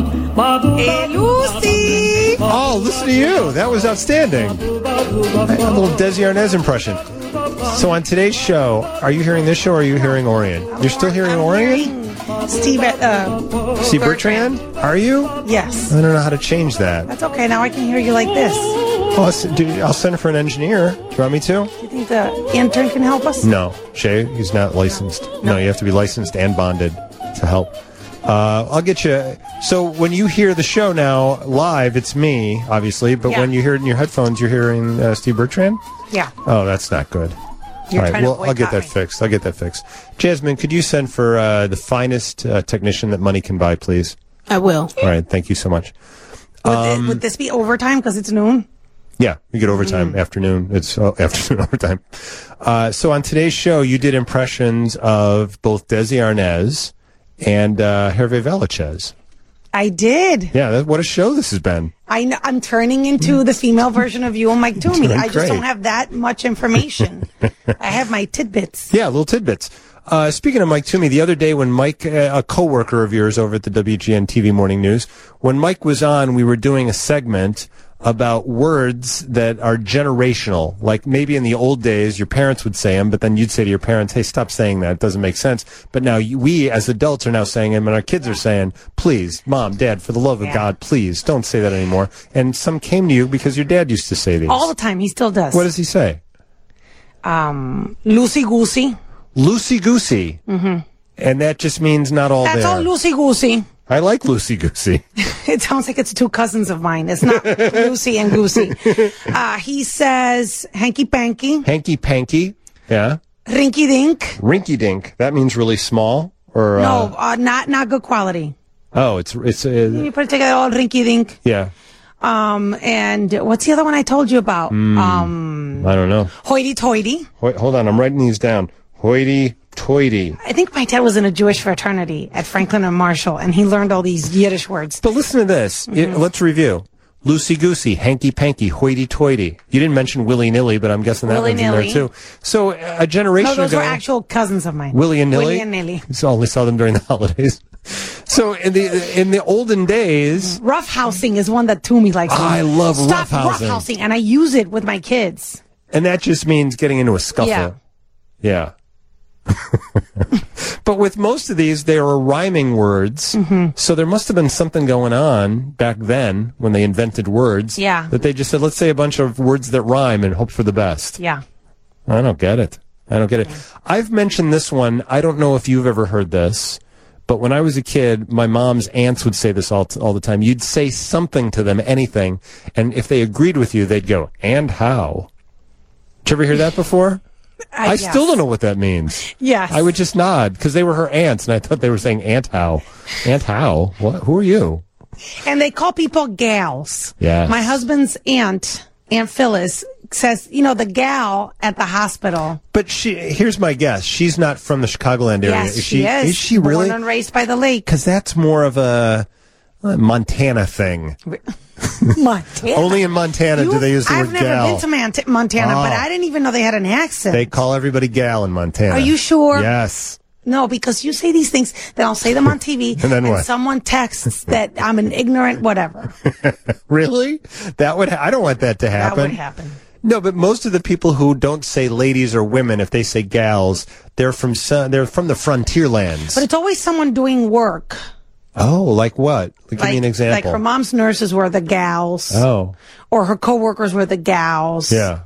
Hey, Lucy! Oh, listen to you. That was outstanding. A little Desi Arnaz impression. So on today's show, are you hearing this show or are you hearing Orion? You're still hearing Orion? Steve Bertrand? Are you? Yes. I don't know how to change that. That's okay. Now I can hear you like this. Oh, I'll send for an engineer. Do you want me to? Do you think the intern can help us? No. Shay, he's not licensed. No, you have to be licensed and bonded to help. I'll get you. So when you hear the show now live, it's me, obviously. But when you hear it in your headphones, you're hearing Steve Bertrand? Yeah. Oh, that's not good. All right, well, I'll get that fixed. Jasmine, could you send for the finest technician that money can buy, please? I will. All right, thank you so much. Would this be overtime because it's noon? Yeah, you get overtime, afternoon. It's afternoon overtime. So on today's show, you did impressions of both Desi Arnaz and Hervé Villachez. I did. Yeah, what a show this has been. I'm turning into the female version of you and Mike Toomey. I just don't have that much information. I have my tidbits. Yeah, little tidbits. Speaking of Mike Toomey, the other day when Mike, a coworker of yours over at the WGN TV Morning News, when Mike was on, we were doing a segment about words that are generational. Like maybe in the old days, your parents would say them, but then you'd say to your parents, hey, stop saying that. It doesn't make sense. But now we as adults are now saying them, and our kids are saying, please, Mom, Dad, for the love of God, please don't say that anymore. And some came to you because your dad used to say these. All the time. He still does. What does he say? Loosey-goosey. Loosey-goosey. Mm-hmm. And that just means not all That's there. all loosey-goosey. I like loosey-goosey. It sounds like it's two cousins of mine. It's not Lucy and Goosey. He says hanky-panky. Hanky-panky. Yeah. Rinky-dink. Rinky-dink. That means really small? Or no, not good quality. Oh, it's you put it together, all rinky-dink. Yeah. And what's the other one I told you about? I don't know. Hoity-toity. Hold on, I'm writing these down. Hoity-toity. I think my dad was in a Jewish fraternity at Franklin and Marshall, and he learned all these Yiddish words. But listen to this. Let's review. Loosey-goosey, hanky-panky, hoity-toity. You didn't mention willy-nilly, but I'm guessing that one's in there too. So a generation ago... No, those were actual cousins of mine. Willy and Nilly? Willy and Nilly. So I only saw them during the holidays. So in the olden days... Roughhousing is one that Toomey likes. I love Stop roughhousing. And I use it with my kids. And that just means getting into a scuffle. Yeah. But with most of these, they are rhyming words. Mm-hmm. So there must have been something going on back then when they invented words. Yeah. That they just said, let's say a bunch of words that rhyme and hope for the best. Yeah. I don't get it. I've mentioned this one. I don't know if you've ever heard this, but when I was a kid, my mom's aunts would say this all the time. You'd say something to them, anything, and if they agreed with you, they'd go, and how? Did you ever hear that before? I still don't know what that means. Yes. I would just nod because they were her aunts, and I thought they were saying Aunt How. Aunt How? What? Who are you? And they call people gals. Yeah. My husband's Aunt Phyllis, says, the gal at the hospital. But here's my guess. She's not from the Chicagoland area. Yes, she is. Is she really? Born and raised by the lake. Because that's more of a Montana thing. Montana. Only in Montana do they use the word gal. I've never been to Montana, but I didn't even know they had an accent. They call everybody gal in Montana. Are you sure? Yes. No, because you say these things, then I'll say them on TV, and then what? Someone texts that I'm an ignorant whatever. Really? I don't want that to happen. That would happen. No, but most of the people who don't say ladies or women, if they say gals, they're from the frontier lands. But it's always someone doing work. Oh, like what? Give me an example. Like her mom's nurses were the gals. Oh. Or her coworkers were the gals. Yeah.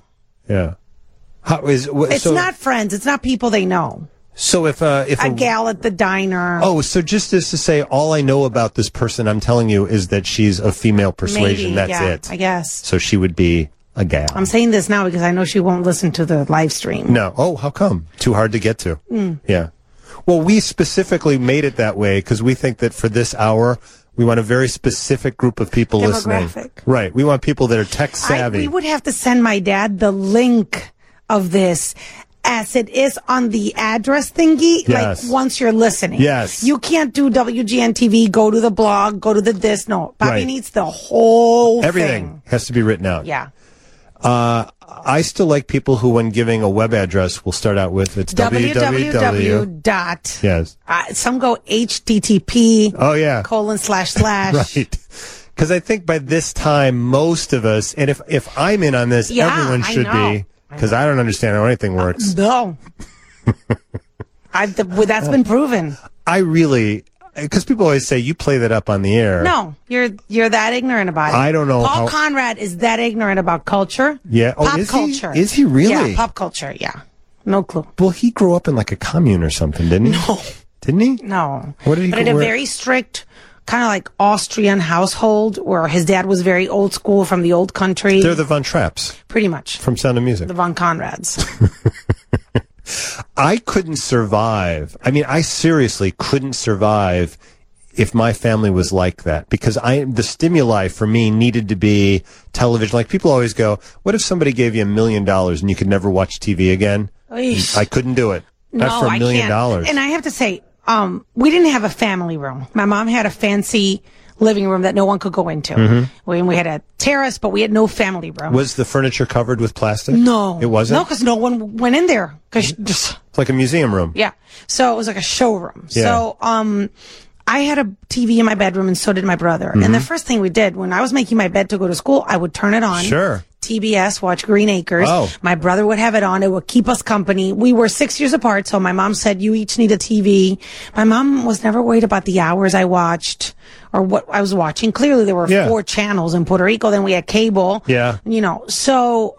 It's not friends. It's not people they know. So if a gal at the diner. Oh, so just as to say, all I know about this person I'm telling you is that she's of female persuasion. Maybe, That's it. I guess. So she would be a gal. I'm saying this now because I know she won't listen to the live stream. No. Oh, how come? Too hard to get to. Yeah. Well, we specifically made it that way because we think that for this hour, we want a very specific group of people listening. Right. We want people that are tech savvy. We would have to send my dad the link of this as it is on the address thingy, yes. Like once you're listening. Yes. You can't do WGN TV, go to the blog, go to the this. No. Bobby needs the whole Everything thing. has to be written out. Yeah. I still like people who, when giving a web address, will start out with it's www. Dot. Yes. Some go HTTP. Oh, yeah. : / Right. Because I think by this time, most of us, and if I'm in on this, everyone should be, because I don't understand how anything works. No. That's been proven. I really, because people always say, you play that up on the air. No, you're that ignorant about it. I don't know Paul Conrad is that ignorant about culture. Yeah. Pop culture. Is he really? Yeah, pop culture, yeah. No clue. Well, he grew up in like a commune or something, didn't he? No. Didn't he? No. What did he But in a very strict, kind of like Austrian household where his dad was very old school from the old country. They're the Von Trapps. Pretty much. From Sound of Music. The Von Conrads. I couldn't survive. I mean, I seriously couldn't survive if my family was like that, because the stimuli for me needed to be television. Like, people always go, what if somebody gave you $1 million and you could never watch TV again? Eesh. I couldn't do it. Not for $1 million. And I have to say, we didn't have a family room. My mom had a fancy living room that no one could go into. Mm-hmm. We had a terrace, but we had no family room. Was the furniture covered with plastic? No. It wasn't? No, because no one went in there. It's like a museum room. Yeah. So it was like a showroom. Yeah. So I had a TV in my bedroom, and so did my brother. Mm-hmm. And the first thing we did when I was making my bed to go to school, I would turn it on. Sure. TBS, watch Green Acres. Oh. My brother would have it on. It would keep us company. We were 6 years apart, so my mom said, you each need a TV. My mom was never worried about the hours I watched or what I was watching. Clearly, there were 4 channels in Puerto Rico. Then we had cable. Yeah. So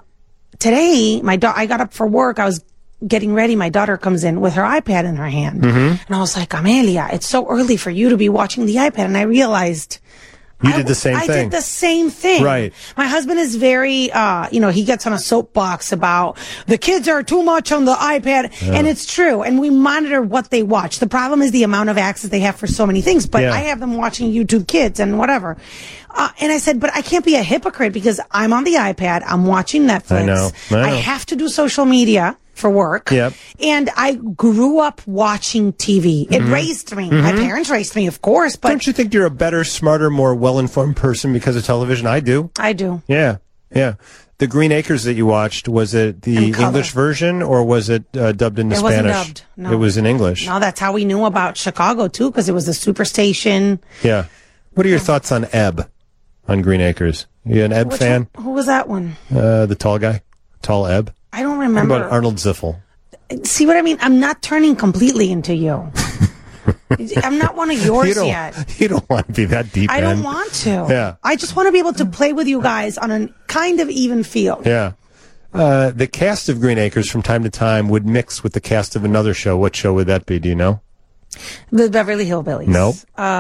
today, I got up for work. I was getting ready. My daughter comes in with her iPad in her hand. Mm-hmm. And I was like, Amelia, it's so early for you to be watching the iPad. And I realized... You did the same thing. I did the same thing. Right. My husband is very, he gets on a soapbox about the kids are too much on the iPad. Yeah. And it's true. And we monitor what they watch. The problem is the amount of access they have for so many things. But I have them watching YouTube Kids and whatever. And I said, but I can't be a hypocrite because I'm on the iPad. I'm watching Netflix. I know. I have to do social media for work. Yep. And I grew up watching TV. It raised me. Mm-hmm. My parents raised me, of course, but... Don't you think you're a better, smarter, more well-informed person because of television? I do. I do. Yeah. Yeah. The Green Acres that you watched, was it the English version or was it dubbed into Spanish? It wasn't dubbed. No. It was in English. No, that's how we knew about Chicago, too, because it was a superstation. Yeah. What are your thoughts on Ebb on Green Acres? You an Ebb fan? Who was that one? The tall guy. Tall Ebb. I don't remember. What about Arnold Ziffel? See what I mean? I'm not turning completely into you. I'm not one of yours yet. You don't want to be that deep. I don't want to. Yeah. I just want to be able to play with you guys on a kind of even field. Yeah. The cast of Green Acres from time to time would mix with the cast of another show. What show would that be? Do you know? The Beverly Hillbillies. No.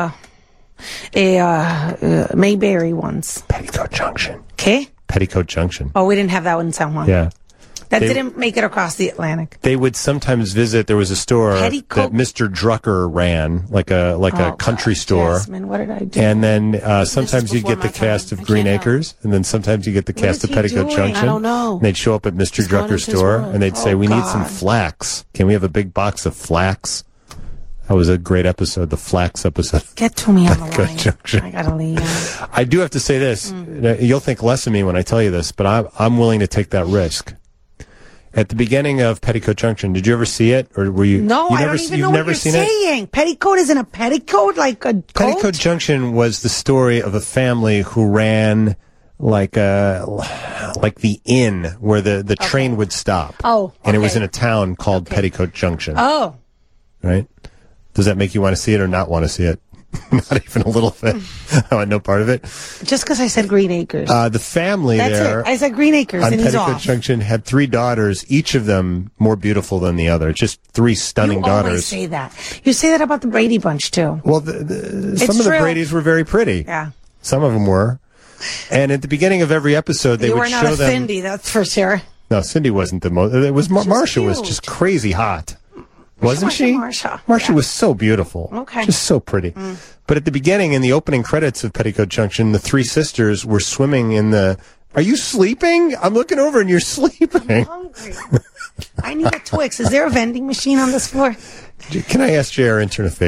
Mayberry ones. Petticoat Junction. Okay. Petticoat Junction. Oh, we didn't have that one in San Juan. Yeah. That didn't make it across the Atlantic. They would sometimes visit. There was a store that Mr. Drucker ran, like a country store. Jasmine, what did I do? And then sometimes you'd get the cast of Green Acres, and then sometimes you get the cast of Petticoat Junction. I don't know. And they'd show up at Mr. Drucker's store, and they'd say, "We need some flax. Can we have a big box of flax?" That was a great episode, the flax episode. Get to me on the line. Junction. I gotta leave. I do have to say this. You'll think less of me when I tell you this, but I'm willing to take that risk. At the beginning of Petticoat Junction, did you ever see it, or were you? No, I don't even know what you're saying. Petticoat isn't a petticoat, like a coat? Petticoat Junction was the story of a family who ran like the inn where the train would stop. Oh, okay. And it was in a town called Petticoat Junction. Oh, right. Does that make you want to see it or not want to see it? Not even a little bit. I want no part of it. Just because I said Green Acres. The family there. That's it. I said Green Acres, and he's off. Petticoat Junction had 3 daughters, each of them more beautiful than the other. Just 3 stunning daughters. You always say that. You say that about the Brady Bunch, too. Well, some of the Bradys were very pretty. Yeah. Some of them were. And at the beginning of every episode, they would show them... You were not a Cindy, that's for sure. No, Cindy wasn't the most... It was Marsha was just crazy hot. Wasn't she? Marsha was so beautiful. Okay. Just so pretty. But at the beginning, in the opening credits of Petticoat Junction, the 3 sisters were swimming in the... Are you sleeping? I'm looking over and you're sleeping. I'm hungry. I need a Twix. Is there a vending machine on this floor? Can I ask Jay, our intern, a favor?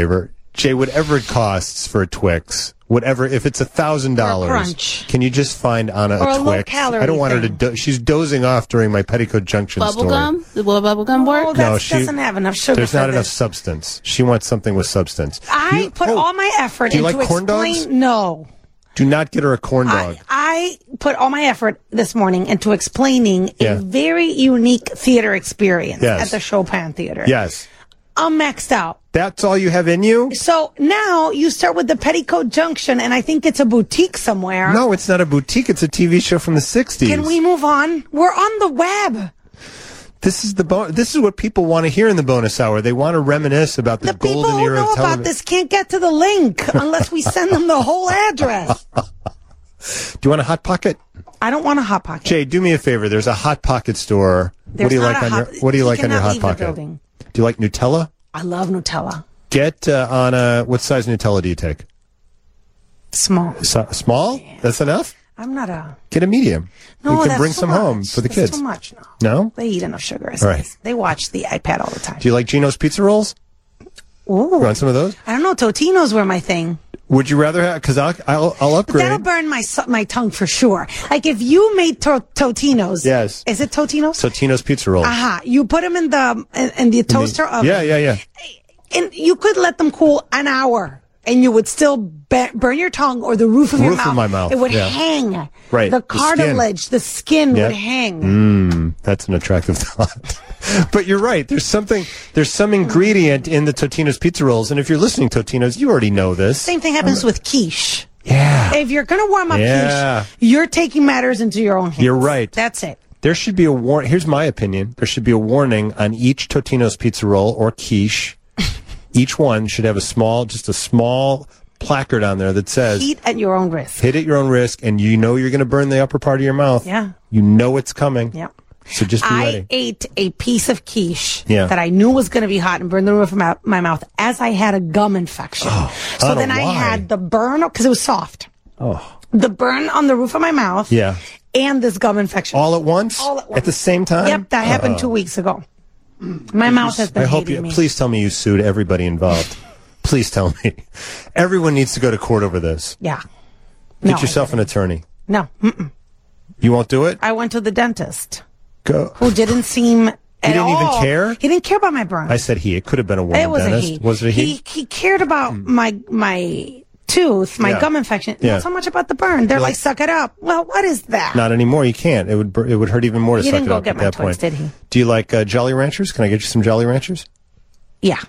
Jay, whatever it costs for a Twix, whatever, if it's $1,000, can you just find Anna a Twix? Low-calorie I don't want her to. She's dozing off during my Petticoat Junction story. Bubblegum? Will bubblegum work? Oh, that doesn't have enough sugar. There's not enough substance. She wants something with substance. I put all my effort into like corn dogs? No. Do not get her a corn dog. I put all my effort this morning into explaining a very unique theater experience at the Chopin Theater. Yes. I'm maxed out. That's all you have in you? So now you start with the Petticoat Junction, and I think it's a boutique somewhere. No, it's not a boutique. It's a TV show from the 60s. Can we move on? We're on the web. This is This is what people want to hear in the bonus hour. They want to reminisce about the golden era of television. The people who know about this can't get to the link unless we send them the whole address. Do you want a Hot Pocket? I don't want a Hot Pocket. Jay, do me a favor. There's a Hot Pocket store. What do you like on your Hot Pocket? Do you like Nutella? I love Nutella. Get on what size Nutella do you take? Small. Small? Yeah. That's enough? I'm not a... Get a medium. No, you can bring some home for the kids. That's too much. No? They eat enough sugar. All right. They watch the iPad all the time. Do you like Gino's Pizza Rolls? Ooh. You want some of those? I don't know. Totino's were my thing. Would you rather have... Because I'll upgrade. But that'll burn my tongue for sure. Like if you made Totino's... Yes. Is it Totino's? Totino's Pizza Rolls. Aha. You put them in the toaster oven. Yeah. And you could let them cool an hour. And you would still burn your tongue or the roof of your mouth. Roof of my mouth. It would hang. Right. The cartilage, the skin would hang. That's an attractive thought. But you're right. There's some ingredient in the Totino's Pizza Rolls. And if you're listening, Totino's, you already know this. Same thing happens with quiche. Yeah. If you're going to warm up quiche, you're taking matters into your own hands. You're right. That's it. There should be a warning. Here's my opinion. There should be a warning on each Totino's Pizza Roll or quiche. Each one should have just a small placard on there that says... Eat at your own risk. Hit at your own risk, and you know you're going to burn the upper part of your mouth. Yeah. You know it's coming. Yeah. So just be ready. I ate a piece of quiche that I knew was going to be hot and burn the roof of my mouth as I had a gum infection. So then I had the burn, because it was soft. The burn on the roof of my mouth. Yeah. And this gum infection. All at once? All at once. At the same time? Yep, that happened 2 weeks ago. My mouth has been hating me. Please tell me you sued everybody involved. Please tell me. Everyone needs to go to court over this. Yeah. Get yourself an attorney. No. Mm-mm. You won't do it? I went to the dentist. Go. Who didn't seem... He didn't even care? He didn't care about my burn. I said he. It could have been a woman dentist. Was it a he? He cared about my tooth, my gum infection, not so much about the burn. They're like, suck it up. Well, what is that? Not anymore. You can't. It would hurt even more to suck it up at that point. Did he? Do you like Jolly Ranchers? Can I get you some Jolly Ranchers? Yeah.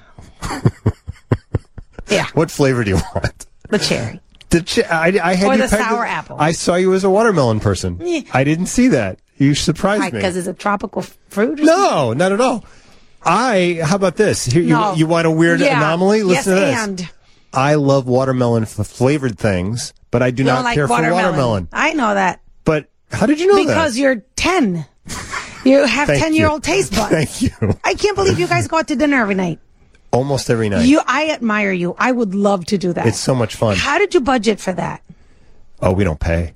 Yeah. What flavor do you want? The cherry. I had or you the sour apple. I saw you as a watermelon person. Yeah. I didn't see that. You surprised me. Because it's a tropical fruit? Or no, not at all. How about this? Here, you want a weird anomaly? Listen to this. I love watermelon flavored things, but I do not care for watermelon. I know that. But how did you know that? Because you're 10. You have 10-year-old taste buds. Thank you. I can't believe you guys go out to dinner every night. Almost every night. I admire you. I would love to do that. It's so much fun. How did you budget for that? Oh, we don't pay.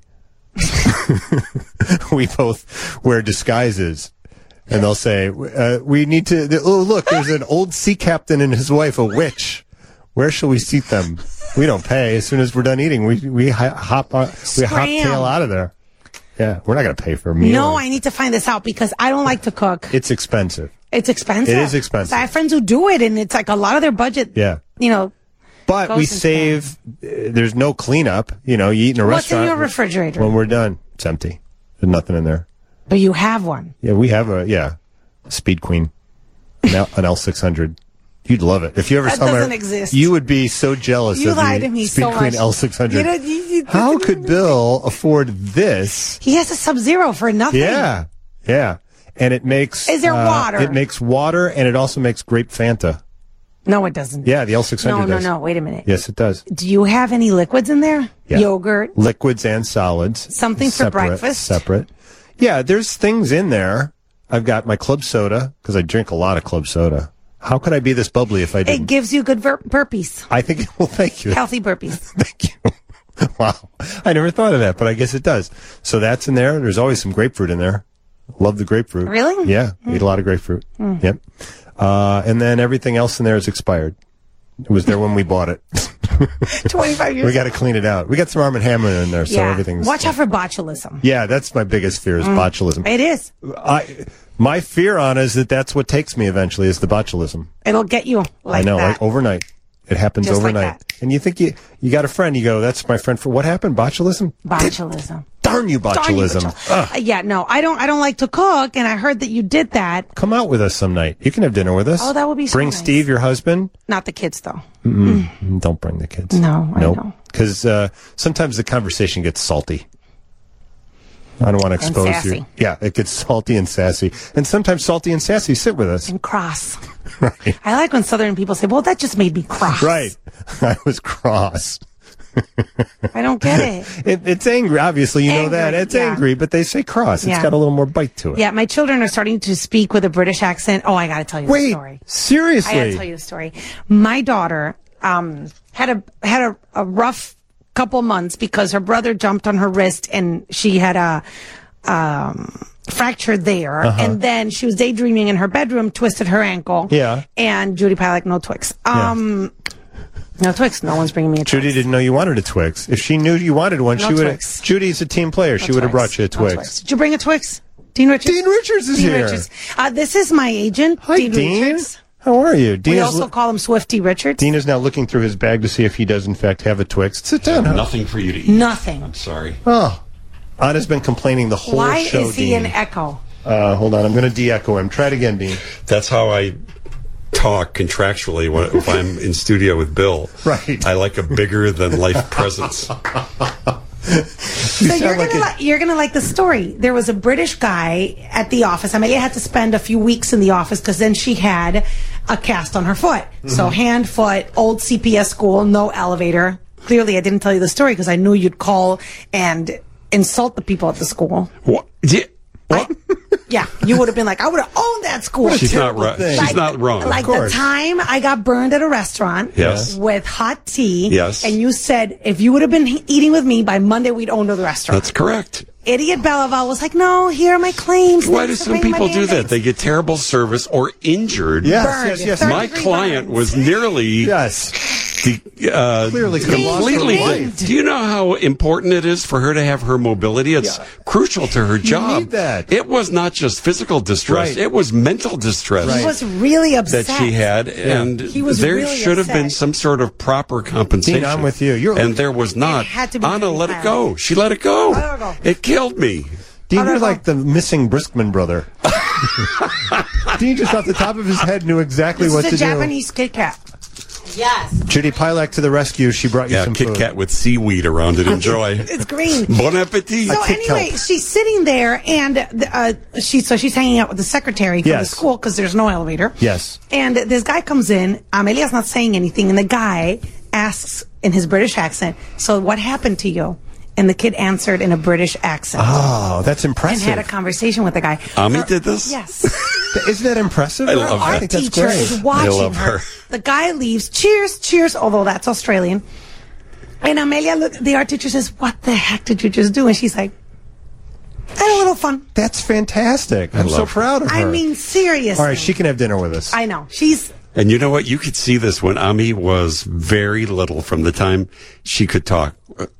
We both wear disguises. And they'll say, we need to... Oh, look, there's an old sea captain and his wife, a witch. Where shall we seat them? We don't pay. As soon as we're done eating, we hoptail out of there. Yeah, we're not going to pay for a meal. No, I need to find this out because I don't like to cook. It's expensive. It's expensive? It is expensive. I have friends who do it, and it's like a lot of their budget. Yeah. But we save. There's no cleanup. You eat in a restaurant. What's in your refrigerator? When we're done, it's empty. There's nothing in there. But you have one. Yeah, we have a Speed Queen, an L600. You'd love it. If you ever saw doesn't exist. You would be so jealous of the Speed Queen L600. How could Bill afford this? He has a Sub-Zero for nothing. Yeah. And it makes... Is there water? It makes water, and it also makes grape Fanta. No, it doesn't. Yeah, the L600 does. No, wait a minute. Yes, it does. Do you have any liquids in there? Yeah. Yogurt? Liquids and solids. Something for breakfast? Separate. Yeah, there's things in there. I've got my club soda, because I drink a lot of club soda. How could I be this bubbly if I didn't? It gives you good burpees. I think, well, thank you. Healthy burpees. Thank you. Wow. I never thought of that, but I guess it does. So that's in there. There's always some grapefruit in there. Love the grapefruit. Really? Yeah. Eat a lot of grapefruit. Yep. And then everything else in there is expired. It was there when we bought it. 25 years. We got to clean it out. We got some Arm & Hammer in there, so everything's... Watch out for botulism. Yeah, that's my biggest fear is botulism. It is. My fear on is that's what takes me eventually is the botulism. It'll get you like I know, that. like overnight. It happens Just overnight. like that. And you think you got a friend, you go, that's my friend for what happened? Botulism? Botulism. Darn you, botulism. Yeah, no, I don't like to cook, and I heard that you did that. Come out with us some night. You can have dinner with us. Oh, that would be so Bring nice. Steve, your husband. Not the kids, though. Don't bring the kids. No, I know. Because sometimes the conversation gets salty. I don't want to expose sassy. you. Yeah, it gets salty and sassy. And sometimes salty and sassy sit with us. And cross. Right. I like when Southern people say, well, that just made me cross. Right. I was cross. I don't get it. It's angry, obviously. You know that. It's angry, but they say cross. It's got a little more bite to it. Yeah, my children are starting to speak with a British accent. Oh, I got to tell you the story. Seriously? I got to tell you the story. My daughter had a rough couple months because her brother jumped on her wrist and she had a fracture there. And then she was daydreaming in her bedroom, twisted her ankle. Yeah. And Judy Pilak, no Twix. No Twix. No one's bringing me a Twix. Judy didn't know you wanted a Twix. If she knew you wanted one, No she would have. Twix. Judy's a team player. She would have brought you a No Twix. Did you bring a Twix? Dean Richards? Dean Richards is Dean here. Richards. This is my agent, Hi, Dean. Richards. How are you? Dean We also call him Swifty Richards. Dean is now looking through his bag to see if he does, in fact, have a Twix. Sit down. Nothing for you to eat. Nothing. I'm sorry. Oh. Anna's been complaining the whole Why show, is he Dean. an echo? Hold on. I'm going to de-echo him. Try it again, Dean. That's how I talk contractually if I'm in studio with Bill. Right. I like a bigger than life presence. So you're gonna like the story. There was a British guy at the office. Amelia had to spend a few weeks in the office because then she had a cast on her foot. So hand, foot, old CPS school, no elevator. Clearly, I didn't tell you the story because I knew you'd call and insult the people at the school. What? Yeah, you would have been like, I would have owned that school. She's not right. thing. She's not wrong. Like the time I got burned at a restaurant Yes. with hot tea. Yes. And you said, if you would have been eating with me, by Monday we'd own the restaurant. That's correct. Idiot Belaval was like, no, here are my claims. Why do Thanks for some paying my people do that? mandates." They get terrible service or injured. Burned. Yes. Third My degree client burns. was nearly Yes. Clearly could have lost her completely. life. Do you know how important it is for her to have her mobility? It's crucial to her job. need that. It was not just physical distress; Right. it was mental distress. He was really upset. That she had, and He was there really should have been upset. some sort of proper compensation. Dean, I'm with you. And there was not. It had to be Anna really let it high. go. She let it go. Let it go. It killed me. Dean, don't you're know. like the missing Briskman brother. Dean just off the top of his head knew exactly what This to is a Japanese Kit Kat. Yes. do. Judy Pilak to the rescue. She brought you Yeah, some Kit food. Kat with seaweed around it. Enjoy. It's green. Bon appetit. So Kit anyway, Kelp. she's sitting there, and she's hanging out with the secretary from the Yes. school because there's no elevator. Yes. And this guy comes in. Amelia's not saying anything, and the guy asks in his British accent, "So what happened to you?" And the kid answered in a British accent Oh, that's and impressive. had a conversation with the guy. Ami did this? Yes. Isn't that impressive? I love I that. think that's Teacher great. is watching I love her. her. The guy leaves. Cheers, cheers. Although that's Australian. And Amelia, the art teacher says, "What the heck did you just do?" And she's like, "I had a little fun." That's fantastic. I'm so love her. proud of her. I mean, seriously. all right, she can have dinner with us. I know. She's. And you know what? You could see this when Ami was very little from the time she could talk.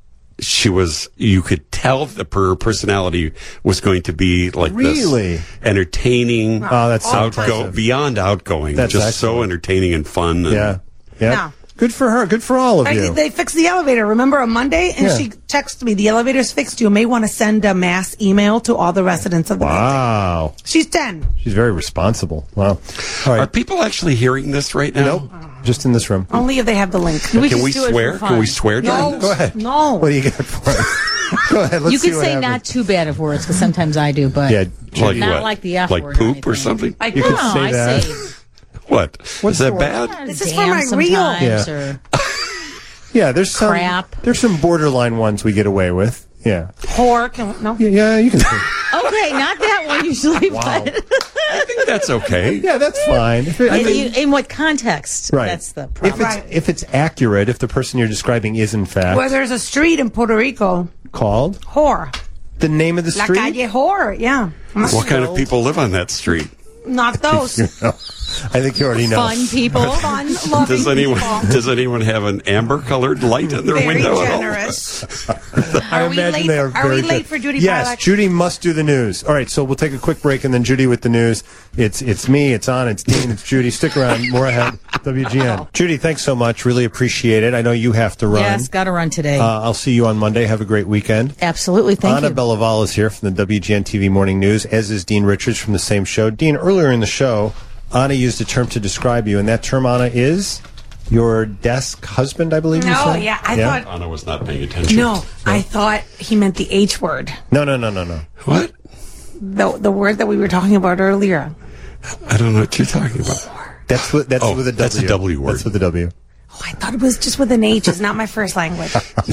You could tell that her personality was going to be like Really? this. Entertaining. Oh, that's so outgoing, impressive. beyond outgoing. That's just so excellent. entertaining and fun. And Yeah. Yeah. No. Good for her. Good for all of you. They fixed the elevator, remember, on Monday? And Yeah. she texted me, "The elevator's fixed. You may want to send a mass email to all the residents of the building." Wow. She's 10. She's very responsible. Wow. All Are right. people actually hearing this right now? Nope. Just in this room. Only if they have the link. Can we do it for swear? fun. Can we swear during No. this? Go ahead. No. What do you got for us? Go ahead. Let's You see could what say happens. not too bad of words, because sometimes I do, but Yeah. Like not what? like the F like word or poop or anything. something? I You could no, say I that. say What? What's Is that the- bad? This is for damn my real. sometimes, Yeah. or Yeah, there's some Crap. There's some borderline ones we get away with. Yeah. Whore. No. Yeah, you can say. okay, not that one usually, Wow. but I think that's okay. Yeah, that's fine. If it- in what context? right. That's the problem. Right. If it's accurate, if the person you're describing is in fact Where there's a street in Puerto Rico. called Whore. the name of the La street. calle Whore. Yeah. What kind of people live on that street? Not those. I think you already know. Fun people. Fun, loving people. Does anyone have an amber-colored light in their Very window generous. I Are we imagine late? they are Are very we late good. for Judy Yes, Pilac? Judy must do the news. All right, so we'll take a quick break, and then Judy with the news. It's me, it's on, it's Dean, it's Judy. Stick around. More ahead. WGN. Judy, thanks so much. Really appreciate it. I know you have to run. Yes, got to run today. I'll see you on Monday. Have a great weekend. Absolutely. Thank Anna you. Bellaval is here from the WGN TV Morning News, as is Dean Richards from the same show. Dean, earlier in the show, Anna used a term to describe you, and that term, Anna, is your desk husband, I believe you No, said? yeah, I thought. Anna was not paying attention. No, I thought he meant the H word. No. What? The word that we were talking about earlier. I don't know what you're talking about. That's with a W. That's a W word. That's with a W. Oh, I thought it was just with an H. It's not my first language.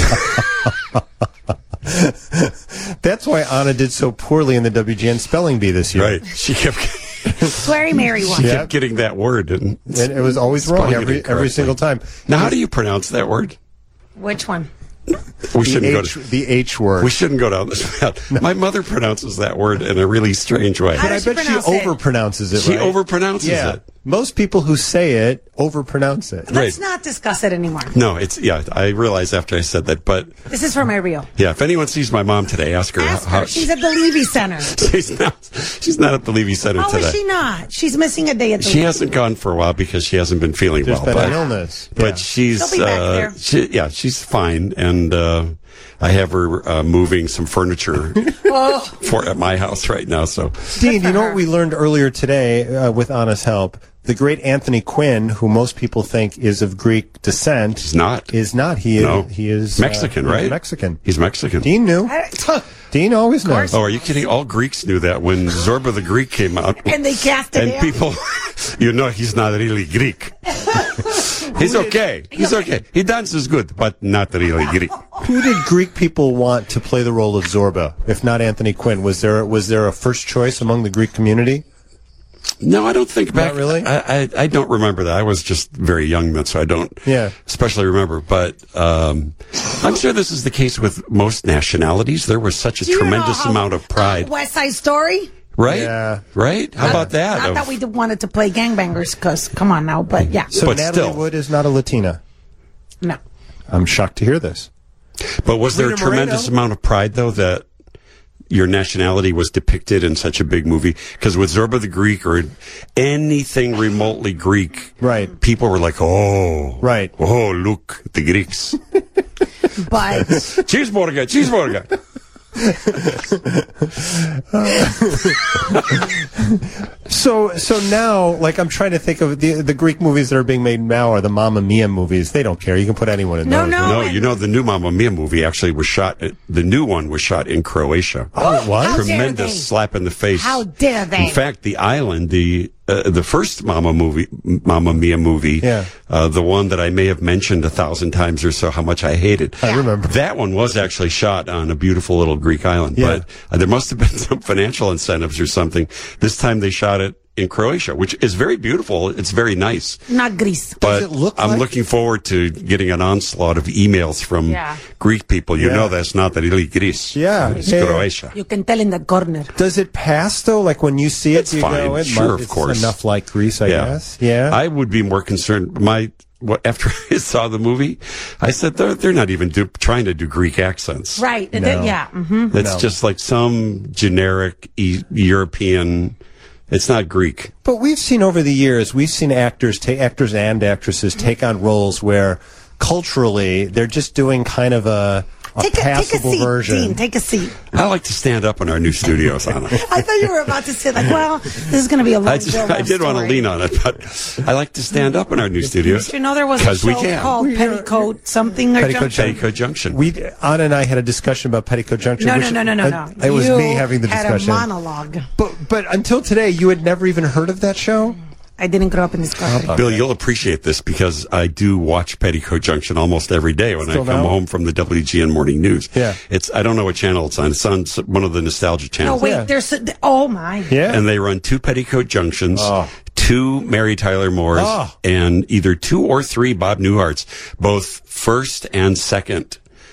That's why Anna did so poorly in the WGN spelling bee this year. Right. She kept Sweary Mary one. Yeah. kept getting that word. And And it was always wrong spelling it every incorrectly. single time. Now, how do you pronounce that word? Which one? We shouldn't go The H word. We shouldn't go down this path. My mother pronounces that word in a really strange way. How But I does she bet she pronounce it? overpronounces it, She right? overpronounces Yeah. it. Most people who say it overpronounce it. Let's Right. not discuss it anymore. No, I realized after I said that, but This is for my real. yeah, if anyone sees my mom today, ask her Ask how her. She's at the Levy Center. she's not at the Levy Center How today. is she not? She's missing a day at the She hasn't gone for a while because she hasn't been feeling There's well. been but, an illness. but Yeah. she's She'll be back there. she's fine, and I have her moving some furniture at my house right now. So Dean, you know her. what we learned earlier today with Anna's help? The great Anthony Quinn, who most people think is of Greek descent, he's not. is not. He is Mexican, he's right? Mexican. He's Mexican. Dean knew. Dean always knows. Oh, are you kidding? All Greeks knew that when Zorba the Greek came out. And they cast it And in. people, he's not really Greek. He's okay. He's okay. He dances good, but not really Greek. Who did Greek people want to play the role of Zorba, if not Anthony Quinn? Was there a first choice among the Greek community? No, I don't think back. Not really? I don't remember that. I was just very young then, so I don't especially remember. But I'm sure this is the case with most nationalities. There was such a Do you tremendous know how- amount of pride. West Side Story? Right? Yeah. Right? How about that? Not that we wanted to play gangbangers, because, come on now, but yeah. So But Natalie still. Wood is not a Latina. No. I'm shocked to hear this. But was there a Rita tremendous Moreno? amount of pride, though, that your nationality was depicted in such a big movie? Because with Zorba the Greek or anything remotely Greek, Right. people were like, oh, Right. oh, look, the Greeks. But Cheeseburger, cheeseburger. So now, like, I'm trying to think of the Greek movies that are being made now are the Mamma Mia movies. They don't care. You can put anyone in No, those. no. No, and- you know, the new Mamma Mia movie actually was shot, the new one was shot in Croatia. Oh, what? How dare Tremendous they? slap in the face. How dare they? In fact, the island, the first Mamma Mia movie, Yeah. the one that I may have mentioned 1,000 times or so, how much I hated. I remember. That one was actually shot on a beautiful little Greek island, Yeah. but there must have been some financial incentives or something. This time they shot it in Croatia, which is very beautiful. It's very nice. not Greece. But it look I'm like- looking forward to getting an onslaught of emails from Yeah. Greek people. You Yeah. know that's not really Greece. Yeah. It's Yeah. Croatia. You can tell in the corner. Does it pass though? Like when you see it, It's do you fine. go, it Sure, might- of it's course. enough like Greece, I guess. Yeah. I would be more concerned. After I saw the movie, I said they're not even trying to do Greek accents. Right. No. Yeah. Mm-hmm. It's just like some generic European. It's not Greek. But we've seen over the years, actors and actresses take on roles where culturally they're just doing kind of a Take a passable seat, version. Dean. Take a seat. I like to stand up in our new studios, Anna. I thought you were about to say, like, well, this is going to be a long I did want to lean on it, but I like to stand up in our new studios. Did you know there was a because we show can. called Petticoat something or Petticoat something? Petticoat Junction. Anna and I had a discussion about Petticoat Junction. No. It was You me having the had discussion. a monologue. But until today, you had never even heard of that show? I didn't grow up in this country. Bill, you'll appreciate this because I do watch Petticoat Junction almost every day when Still I come now? home from the WGN Morning News. Yeah. I don't know what channel it's on. It's on one of the nostalgia No, channels. wait, Yeah. there's, oh my. Yeah. And they run 2 Petticoat Junctions, Oh. 2 Mary Tyler Moores, Oh. and either 2 or 3 Bob Newharts, both first and second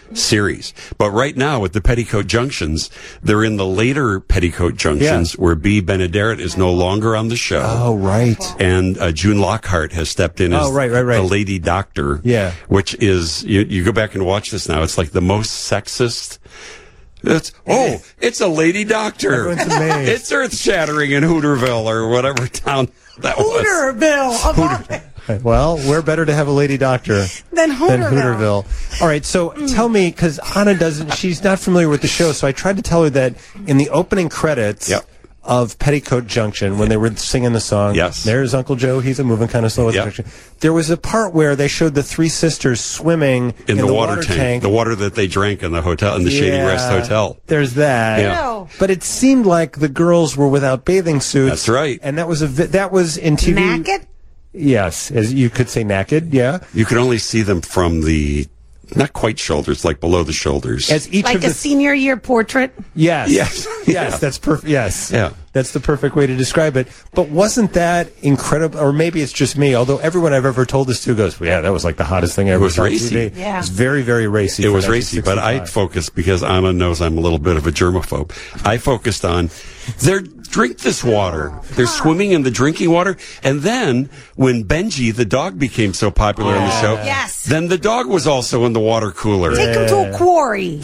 series. But right now with the Petticoat Junctions, they're in the later Petticoat Junctions where B. Benaderet is no longer on the show. Oh, right. And June Lockhart has stepped in as the lady doctor. Yeah. Which is, you go back and watch this now, it's like the most sexist. It's a lady doctor. Everyone's amazed. It's earth-shattering in Hooterville or whatever town that was. Hooterville. Well, we're better to have a lady doctor than Hooterville. All right, so tell me, because Anna she's not familiar with the show, so I tried to tell her that in the opening credits of Petticoat Junction, when they were singing the song, there's Uncle Joe, he's a moving kind of slow with the there was a part where they showed the three sisters swimming in the water tank. The water that they drank in the hotel, in the Shady Rest Hotel. There's that. Yeah. But it seemed like the girls were without bathing suits. That's right. And that was in TV. Naked? Yes, as you could say naked, You could only see them from the, not quite shoulders, like below the shoulders. As each like of the senior year portrait? Yes. Yes, that's perfect. Yes. Yeah. That's the perfect way to describe it. But wasn't that incredible? Or maybe it's just me, although everyone I've ever told this to goes, well, yeah, that was like the hottest thing I ever saw on TV. Yeah. It was very, very racy. It was racy, but I focused, because Anna knows I'm a little bit of a germaphobe, I focused on drink this water. They're swimming in the drinking water. And then when Benji, the dog, became so popular on the show, then the dog was also in the water cooler. Take him to a quarry.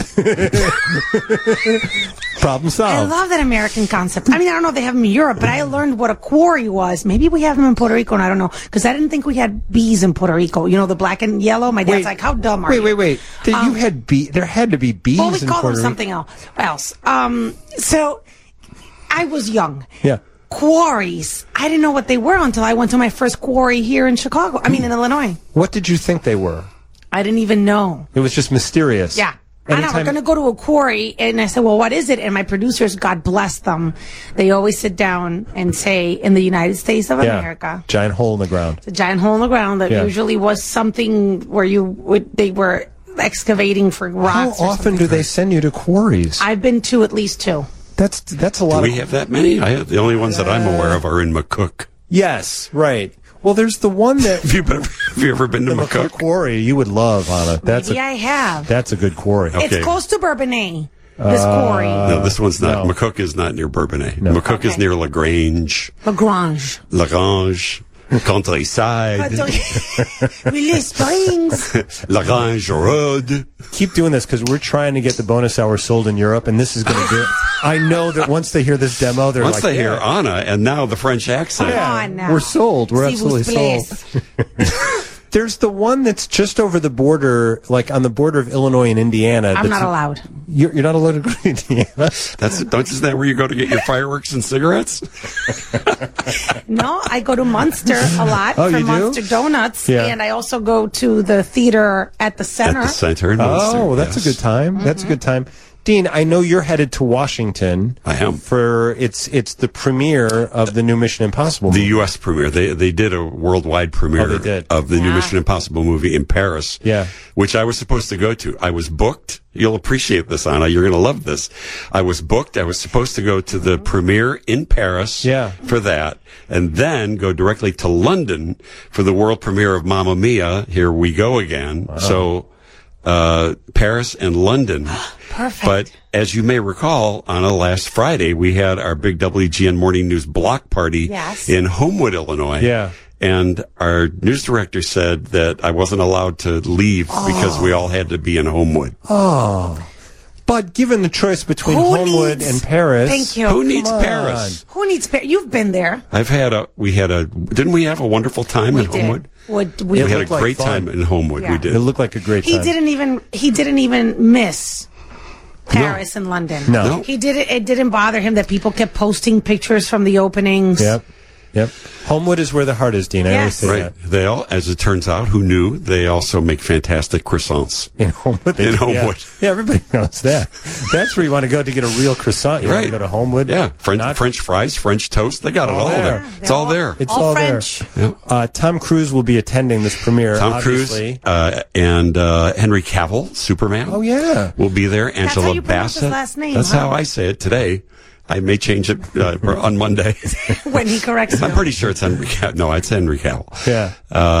Problem solved. I love that American concept. I mean, I don't know if they have them in Europe, but I learned what a quarry was. Maybe we have them in Puerto Rico, and I don't know, because I didn't think we had bees in Puerto Rico. You know, the black and yellow? My dad's like, how dumb are you? Wait. You had there had to be bees in Puerto Rico. Well, we call them something else. So I was young. Yeah. Quarries. I didn't know what they were until I went to my first quarry here in Chicago. I mean, in Illinois. What did you think they were? I didn't even know. It was just mysterious. Yeah. I know, we're going to go to a quarry. And I said, well, what is it? And my producers, God bless them, they always sit down and say, in the United States of America. Giant hole in the ground. It's a giant hole in the ground that usually was something where they were excavating for rocks. How often do they send you to quarries? I've been to at least 2. That's a lot. Do we have that many? The only ones that I'm aware of are in McCook. Yes, right. Well, there's the one that... have you ever been to McCook? Quarry you would love, Anna. I have. That's a good quarry. Okay. It's close to Bourbonnais, this quarry. No, this one's not. No. McCook is not near Bourbonnais. No. McCook is near LaGrange. LaGrange. Countryside. Willie Springs. LaGrange Road. Keep doing this, because we're trying to get the bonus hour sold in Europe, and this is going to do it. I know that once they hear this demo, they're once they hear Anna and now the French accent. Come on now. We're sold. We're absolutely sold. There's the one that's just over the border, like on the border of Illinois and Indiana. I'm not allowed. You're not allowed to go to Indiana? Isn't that where you go to get your fireworks and cigarettes? No, I go to Munster a lot for Munster Donuts, and I also go to the theater at the center. At the center in Munster. Oh, that's a good time. Mm-hmm. That's a good time. Dean, I know you're headed to Washington. I am. For it's the premiere of the new Mission Impossible movie. The U.S. premiere. They did a worldwide premiere of the new Mission Impossible movie in Paris. Yeah. Which I was supposed to go to. I was booked. You'll appreciate this, Anna. You're going to love this. I was booked. I was supposed to go to the premiere in Paris for that, and then go directly to London for the world premiere of Mamma Mia, Here We Go Again. Wow. So Paris and London. Perfect. But as you may recall, Anna, last Friday, we had our big WGN Morning News block party in Homewood, Illinois. Yeah. And our news director said that I wasn't allowed to leave because we all had to be in Homewood. Oh. But given the choice between Homewood and Paris... Thank you. Who needs Paris? Who needs Paris? You've been there. Didn't we have a wonderful time in Homewood? We had a great time in Homewood. Yeah. We did. It looked like a great time. He didn't even miss Paris and London. No. It didn't bother him that people kept posting pictures from the openings. Yep. Homewood is where the heart is, Dean. I always say that. They all, as it turns out, who knew, they also make fantastic croissants. In Homewood? Homewood. Yeah, everybody knows that. That's where you want to go to get a real croissant. You want to go to Homewood? Yeah. French fries, French toast. They got it all there. It's all there. It's all French. There. Yep. Tom Cruise will be attending this premiere, Tom Cruise and Henry Cavill, Superman. Oh, yeah. Will be there. Angela That's how you pronounce Bassett. his last name. That's how I say it today. I may change it on Monday. When he corrects you. I'm pretty sure it's Henry Cavill. No, it's Henry Cavill. Yeah.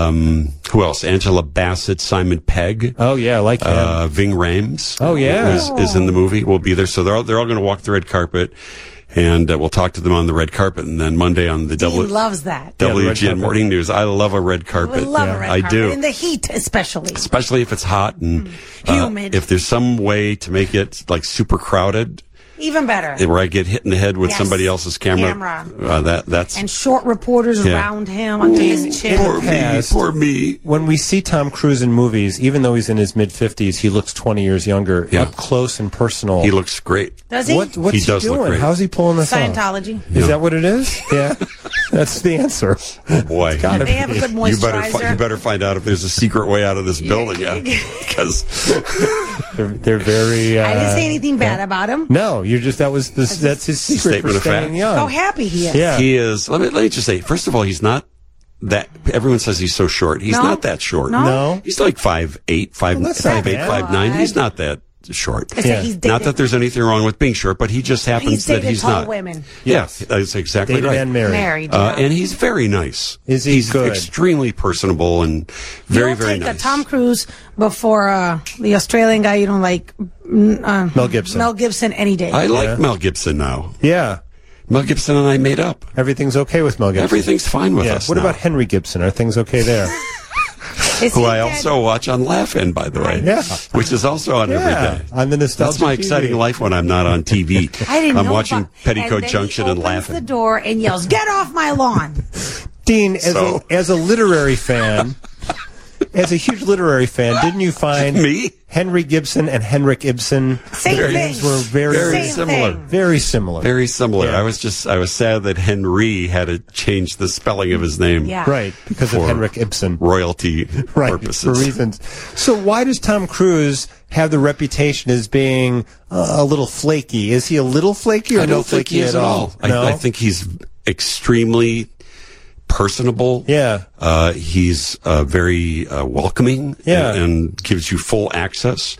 Who else? Angela Bassett, Simon Pegg. Oh, yeah, I like him. Ving Rhames. Oh, yeah. Is in the movie. Will be there. So they're all going to walk the red carpet. And we'll talk to them on the red carpet, and then Monday on the Dean loves that. WGN Morning News. I love a red carpet. I love a red carpet. I do. In the heat, especially. Especially if it's hot and humid. If there's some way to make it like super crowded. Even better. Where I get hit in the head with somebody else's camera. That's and short reporters around him under his chin. Poor me. When we see Tom Cruise in movies, even though he's in his mid-50s, he looks 20 years younger. Up close and personal. He looks great. Does he? What's he does doing? Look great. How's he pulling this Scientology. off? Is that what it is? Yeah. That's the answer. Oh, boy. They have a good moisturizer. You better find out if there's a secret way out of this building. Because they're very... I didn't say anything bad about him. No, that's his secret statement for of fact. staying young. How happy he is. Yeah. He is. Let me just say, first of all, he's not that. Everyone says he's so short. He's not that short. No. He's like 5'8", 5'9". He's not that short. Not that there's anything wrong with being short, but he just happens that he's tall not. Women. Yes, that's exactly Dated right. and married. And he's very nice. Is he He's good? extremely personable and very, very nice. Take a Tom Cruise before the Australian guy. You don't like Mel Gibson. Mel Gibson any day. I like Mel Gibson now. Yeah. Mel Gibson and I made up. Everything's okay with Mel Gibson. Everything's fine with us. What now. about Henry Gibson? Are things okay there? Who I also watch on Laugh-In, by the way. Yeah. Which is also on every day. On the Nostalgia That's my TV. exciting life when I'm not on TV. I didn't I'm know watching about- Petticoat and Junction and he laughing. opens the door and yells, "Get off my lawn!" Dean, as a literary fan, as a huge literary fan, didn't you find Me? Henry Gibson and Henrik Ibsen, their names were very similar. Very similar. Very similar. Yeah. I was sad that Henry had to change the spelling of his name. Yeah. Right, because of For Henrik Ibsen. Royalty purposes. For reasons. So why does Tom Cruise have the reputation as being a little flaky? Is he a little flaky or I no don't think flaky he is at at all? all. No? I think he's extremely personable. Yeah. He's very welcoming. Yeah. And gives you full access.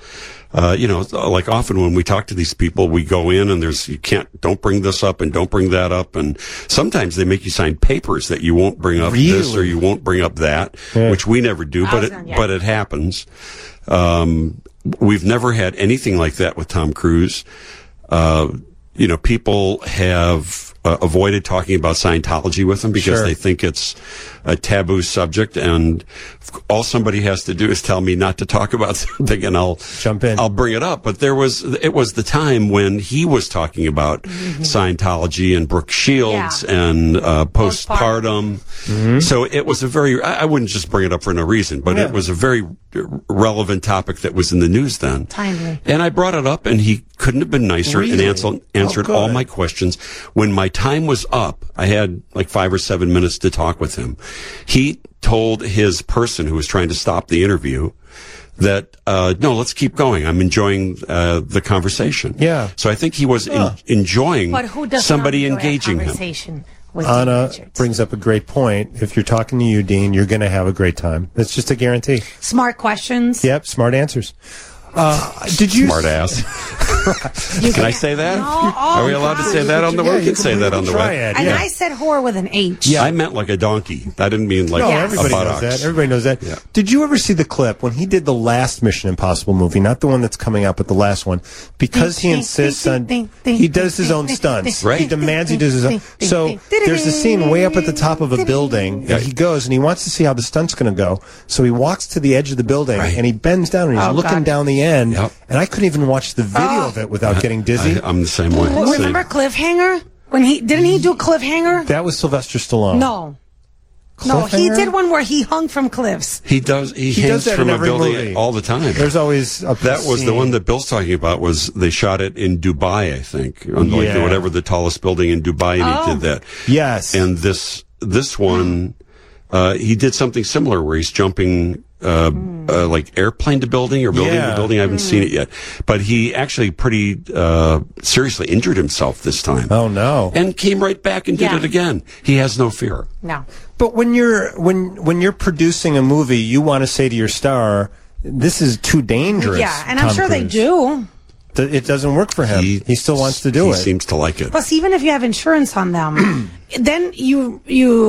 Like often when we talk to these people, we go in and don't bring this up and don't bring that up. And sometimes they make you sign papers that you won't bring up this or you won't bring up that, which we never do, but it happens. We've never had anything like that with Tom Cruise. People have avoided talking about Scientology with him because they think it's a taboo subject, and all somebody has to do is tell me not to talk about something, and I'll jump in. I'll bring it up. But it was the time when he was talking about Scientology and Brooke Shields and postpartum. Mm-hmm. So it was I wouldn't just bring it up for no reason, but it was a very relevant topic that was in the news then. Timely. And I brought it up, and he couldn't have been nicer and answered all my questions. When my time was up, I had like 5 or 7 minutes to talk with him. He told his person who was trying to stop the interview that, no, let's keep going. I'm enjoying the conversation. Yeah. So I think he was enjoying somebody engaging him. Anna brings up a great point. If you're talking to you, Dean, you're going to have a great time. That's just a guarantee. Smart questions. Yep, smart answers. Did you smart ass? Can I say that? Are we allowed to say that on the web? You can say that on the web. And I said whore with an H. Yeah. I meant like a donkey. I didn't mean like everybody a buttocks. knows that. Everybody knows that. Yeah. Did you ever see the clip when he did the last Mission Impossible movie, not the one that's coming out, but the last one? Because he insists on, he does his own stunts. Right. He demands he does his own. So there's a scene way up at the top of a building, and he goes and he wants to see how the stunt's going to go. So he walks to the edge of the building, and he bends down and he's looking down the end. Yep. And I couldn't even watch the video of it without getting dizzy. I'm the same way. Remember Cliffhanger? When didn't he do Cliffhanger? That was Sylvester Stallone. No, he did one where he hung from cliffs. He does. He hangs does from a building movie. all the time. There's always that was the one that Bill's talking about. Was they shot it in Dubai? I think, on like whatever the tallest building in Dubai, and he did that. Yes. And this one, he did something similar where he's jumping. Like airplane to building or building to building. I haven't seen it yet, but he actually pretty seriously injured himself this time. Oh no! And came right back and did it again. He has no fear. No. But when you're producing a movie, you want to say to your star, "This is too dangerous." Yeah, and I'm sure they do. it doesn't work for him. He still wants to do it. He seems to like it. Plus, even if you have insurance on them, then you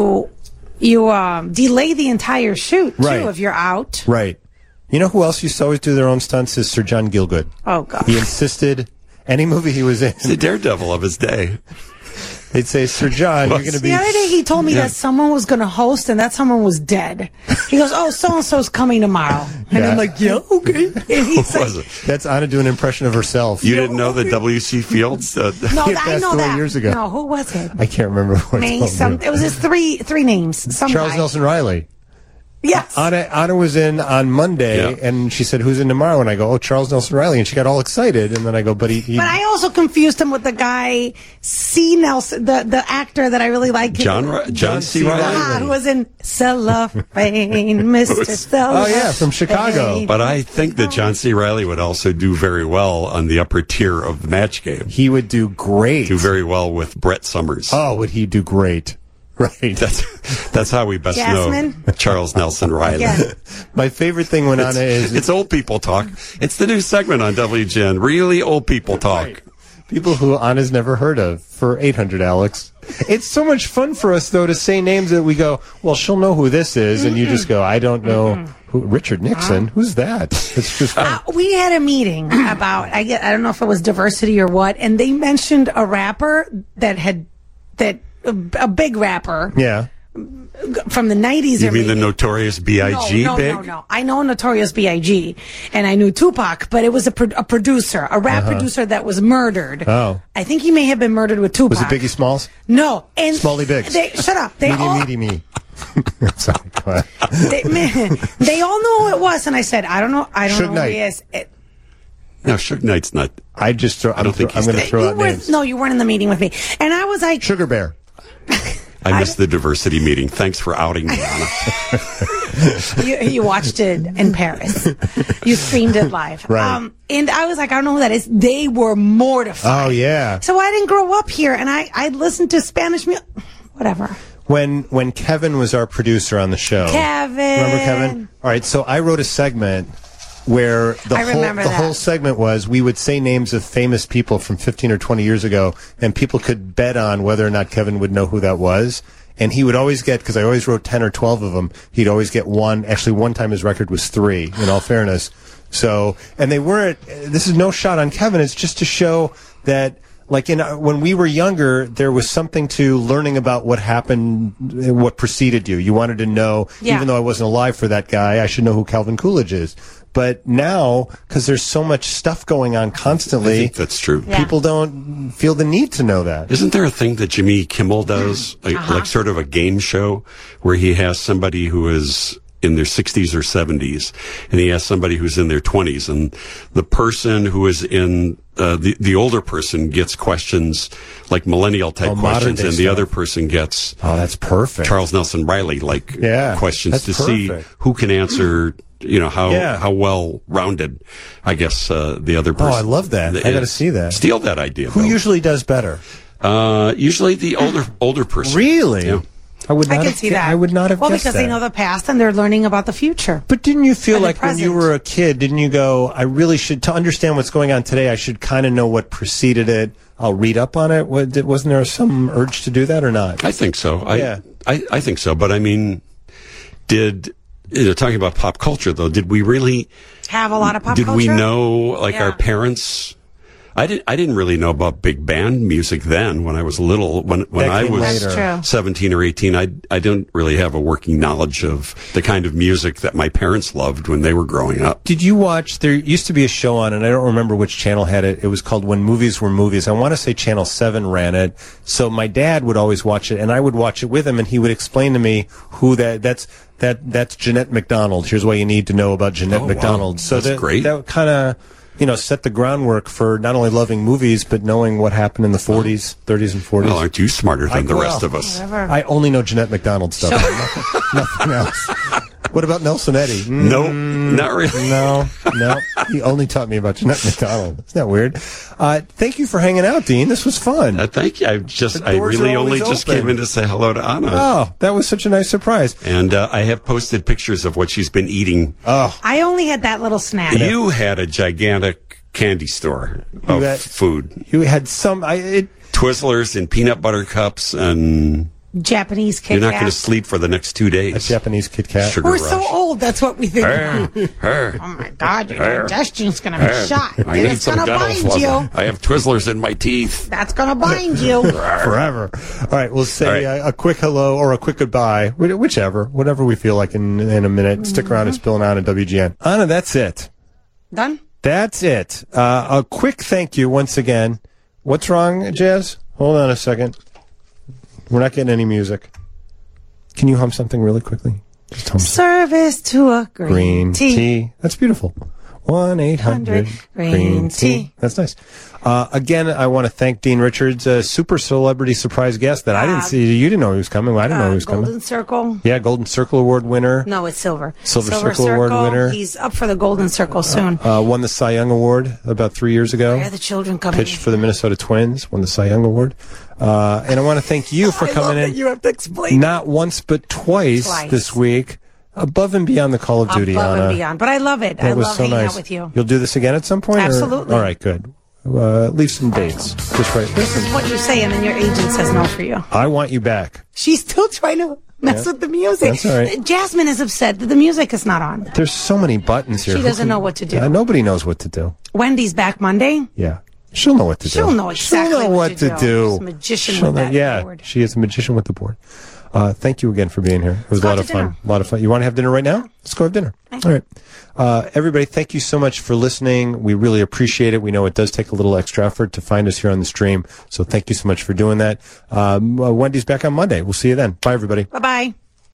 delay the entire shoot too if you're out. Right. You know who else used to always do their own stunts is Sir John Gielgud. Oh God. He insisted any movie he was in. He's the daredevil of his day. They'd say, Sir John, you're going to be... The other day he told me that someone was going to host and that someone was dead. He goes, oh, so-and-so's coming tomorrow. And I'm like, yeah, okay. And he's Who was like, it? That's Anna doing an impression of herself. You didn't know that W.C. Fields... no, He I passed know away that. years ago. No, who was it? I can't remember what It was his three names. Some Charles guy. Nelson Riley. Yes. Anna was in on Monday, and she said, who's in tomorrow? And I go, oh, Charles Nelson Riley. And she got all excited. And then I go, but he... But I also confused him with the guy, C. Nelson, the actor that I really like. John C. Riley. Who was in Cellophane, Mr. Cellophane. Oh, yeah, from Chicago. But I think that John C. Riley would also do very well on the upper tier of the Match Game. He would do great. Do very well with Brett Summers. Oh, would he do great? Right. That's how we best know Charles Nelson Riley. Yeah. My favorite thing when Anna is... It's old people talk. It's the new segment on WGN. Really old people talk. Right. People who Anna's never heard of for 800, Alex. It's so much fun for us, though, to say names that we go, well, she'll know who this is, and you just go, I don't know. Who, Richard Nixon? Who's that? It's just fun. We had a meeting about, I don't know if it was diversity or what, and they mentioned a rapper a big rapper. Yeah. From the 90s. You mean the Notorious B.I.G. No. I know Notorious B.I.G. and I knew Tupac, but it was a producer, a rap producer that was murdered. Oh. I think he may have been murdered with Tupac. Was it Biggie Smalls? No. And Smalley Biggs. Shut up. They all me. Sorry, go ahead. they all knew who it was, and I said, I don't know Suge who Knight. he is. No, Suge Knight's not. I'm going to throw out names. No, you weren't in the meeting with me. And I was like... Sugar Bear. I missed the diversity meeting. Thanks for outing me, Anna. you watched it in Paris. You streamed it live. Right. And I was like, I don't know who that is. They were mortified. Oh, yeah. So I didn't grow up here, and I listened to Spanish music. Whatever. When Kevin was our producer on the show. Remember Kevin? All right, so I wrote a segment where the whole segment was we would say names of famous people from 15 or 20 years ago, and people could bet on whether or not Kevin would know who that was. And he would always get, because I always wrote 10 or 12 of them, he'd always get one. Actually, one time his record was 3, in all fairness. So, and they weren't, this is no shot on Kevin, it's just to show that, like when we were younger, there was something to learning about what happened, what preceded you. You wanted to know, even though I wasn't alive for that guy, I should know who Calvin Coolidge is. But now, because there's so much stuff going on constantly, I think that's true. People don't feel the need to know that. Isn't there a thing that Jimmy Kimmel does, like sort of a game show, where he has somebody who is in their 60s or 70s, and he has somebody who's in their 20s, and the person who is in the older person gets questions like millennial type questions, and the other person gets that's perfect. Charles Nelson Riley questions to see who can answer. You know, how well rounded, I guess, the other person. Oh, I love that. I got to see that. Steal that idea. Who usually does better? Usually the older person. Really? Yeah. I can see that. I would not have guessed that. Well, because they know the past and they're learning about the future. But didn't you feel like when you were a kid, didn't you go, I really should, to understand what's going on today, I should kind of know what preceded it. I'll read up on it. Wasn't there some urge to do that or not? I think so. Yeah. I think so. But I mean, talking about pop culture, though, did we really have a lot of pop culture? Did we know, our parents? I didn't really know about big band music then when I was little. When I was 17 or 18, I didn't really have a working knowledge of the kind of music that my parents loved when they were growing up. Did you watch, there used to be a show on, and I don't remember which channel had it. It was called When Movies Were Movies. I want to say Channel 7 ran it. So my dad would always watch it, and I would watch it with him, and he would explain to me who that's Jeanette MacDonald. Here's why you need to know about Jeanette MacDonald. Wow. So that's great. That kind of, set the groundwork for not only loving movies, but knowing what happened in the 40s, 30s, and 40s. Well, aren't you smarter than the rest of us? Whatever. I only know Jeanette MacDonald stuff. Nothing else. What about Nelson Eddy? No, not really. No. He only taught me about Jeanette MacDonald. Isn't that weird? Thank you for hanging out, Dean. This was fun. Thank you. I really only just came in to say hello to Anna. Oh, that was such a nice surprise. And I have posted pictures of what she's been eating. Oh, I only had that little snack. You had a gigantic candy store of food. You had some Twizzlers and peanut butter cups and Japanese Kit Kat. You're not going to sleep for the next 2 days. A Japanese Kit Kat. We're so old. That's what we think. Oh my God, your digestion's going to be shot. It's going to bind you. I have Twizzlers in my teeth. That's going to bind you forever. All right, we'll say a quick hello or a quick goodbye, whatever we feel like in a minute. Stick around. It's Bill and Anna, WGN. Anna, that's it. Done. That's it. A quick thank you once again. What's wrong, Jazz? Hold on a second. We're not getting any music. Can you hum something really quickly? Just hum Service to a green tea. That's beautiful. 1-800-GREEN-TEA. That's nice. Again, I want to thank Dean Richards, a super celebrity surprise guest that I didn't see. You didn't know he was coming. I didn't know he was coming. Golden Circle. Yeah, Golden Circle Award winner. No, it's Silver. Silver Circle Award winner. He's up for the Golden Circle soon. Won the Cy Young Award about 3 years ago. Where are the children coming? Pitched for the Minnesota Twins. Won the Cy Young Award. And I want to thank you for coming in. You have to explain. Not once, but twice this week. Above and beyond the Call of Duty, Above Anna. and beyond. But I love it. I love hanging out with you. You'll do this again at some point? Absolutely. All right, good. Leave some dates. Just right. This is what you say, and then your agent says no for you. I want you back. She's still trying to mess with the music. That's all right. Jasmine is upset that the music is not on. There's so many buttons here. She doesn't know what to do. Nobody knows what to do. Wendy's back Monday. Yeah. She'll know what to do. She'll know exactly what to do. She's a magician with that board. She is a magician with the board. Thank you again for being here. It was a lot of fun. A lot of fun. You want to have dinner right now? Let's go have dinner. All right. Everybody, thank you so much for listening. We really appreciate it. We know it does take a little extra effort to find us here on the stream. So thank you so much for doing that. Wendy's back on Monday. We'll see you then. Bye, everybody. Bye-bye.